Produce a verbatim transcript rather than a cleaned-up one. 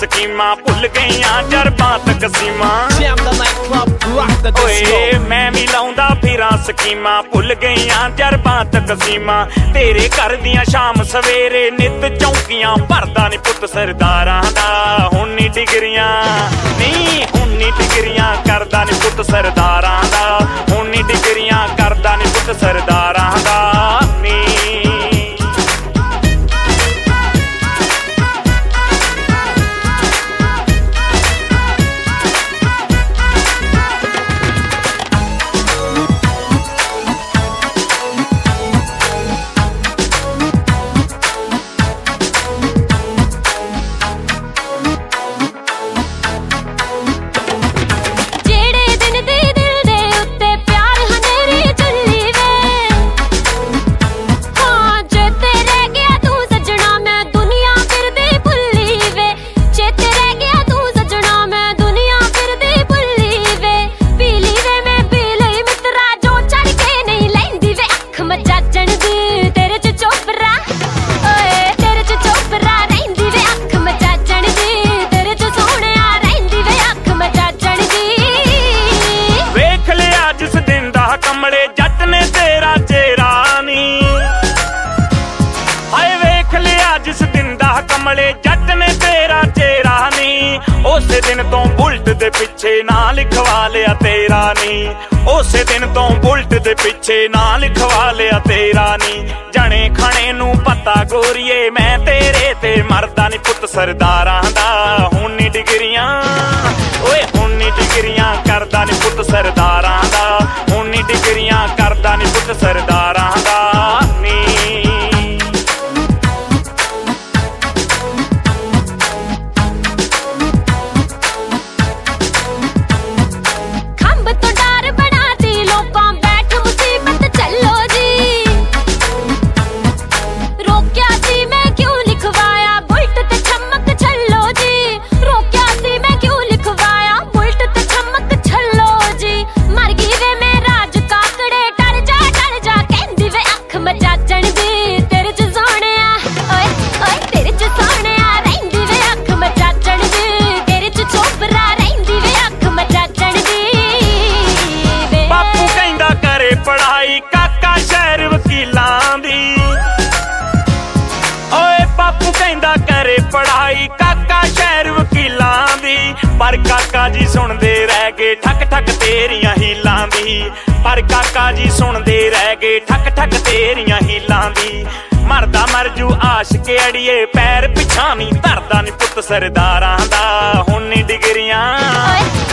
ਸਕੀਮਾਂ ਭੁੱਲ ਗਈਆਂ ਜਰਬਾਂ ਤਕਸੀਮਾਂ ਓਏ ਮੈਂ ਵੀ ਲਾਉਂਦਾ ਫਿਰਾਂ ਸਕੀਮਾਂ ਭੁੱਲ ਗਈਆਂ ਜਰਬਾਂ ਤਕਸੀਮਾਂ ਤੇਰੇ ਘਰ ਦੀਆਂ ਸ਼ਾਮ ਸਵੇਰੇ ਨਿੱਤ ਚੌਂਕੀਆਂ ਭਰਦਾ ਨੀ ਪੁੱਤ ਸਰਦਾਰਾਂ ਦਾ ਹੁਣ ਨੀ ਡਿਗਰੀਆਂ ਨੀ ਹੁਣ ਨੀ ਡਿਗਰੀਆਂ ਕਰਦਾ ਨੀ ਪੁੱਤ ਸਰਦਾਰਾਂ ਦਾ ਹੁਣ ਨੀ ਡਿਗਰੀਆਂ ਕਰਦਾ ਨੀ ਪੁੱਤ ਸਰਦਾਰਾਂ ਦਾ ਨੀ ਜੱਟ ਨੇ ਤੇਰਾ ਚਿਹਰਾ ਨੀ ਉਸੇ ਦਿਨ ਤੋਂ ਬੁਲਟ ਦੇ ਪਿੱਛੇ ਨਾਂ ਲਿਖਵਾ ਲਿਆ ਤੇਰਾ ਨੀ ਉਸੇ ਦਿਨ ਤੋਂ ਬੁਲਟ ਦੇ ਪਿੱਛੇ ਨਾਂ ਲਿਖਵਾ ਲਿਆ ਤੇਰਾ ਨੀ ਜਣੇ ਖਾਣੇ ਨੂੰ ਪਤਾ ਗੋਰੀਏ ਮੈਂ ਤੇਰੇ ਤੇ ਮਰਦਾ ਨੀ ਪੁੱਤ ਸਰਦਾਰਾਂ ਦਾ ਹੁਣ ਨੀ ਡਿਗਰੀਆਂ ਓਏ ਹੁਣ ਨੀ ਡਿਗਰੀਆਂ ਕਰਦਾ ਨੀ ਪੁੱਤ ਸਰਦਾਰਾਂ ਦਾ ਹੁਣ ਨੀ ਡਿਗਰੀਆਂ ਕਰਦਾ ਨੀ ਪੁੱਤ ਸਰਦਾਰਾਂ ਦਾ ਨੀ ਪੜਾਈ ਕਾਕਾ ਸ਼ਹਿਰ ਵਕੀਲਾਂ ਦੀ ਓਏ ਬਾਪੂ ਕਹਿੰਦਾ ਕਰੇ ਪੜਾਈ ਕਾਕਾ ਸ਼ਹਿਰ ਵਕੀਲਾਂ ਦੀ ਪਰ ਕਾਕਾ ਜੀ ਸੁਣਦੇ ਰਹਿ ਗਏ ਠੱਕ ਠੱਕ ਤੇਰੀਆਂ ਹੀਲਾਂ ਦੀ ਪਰ ਕਾਕਾ ਜੀ ਸੁਣਦੇ ਰਹਿ ਗਏ ਠੱਕ ਠੱਕ ਤੇਰੀਆਂ ਹੀਲਾਂ ਦੀ ਮਰਦਾ ਮਰਜੂ ਆਸ਼ਕੇ ਅੜੀਏ ਪੈਰ ਪਿਛਾਂ ਨੀ ਧਰਦਾ ਨੀ ਪੁੱਤ ਸਰਦਾਰਾਂ ਦਾ ਹੁਣ ਨੀ ਡਿਗਰੀਆਂ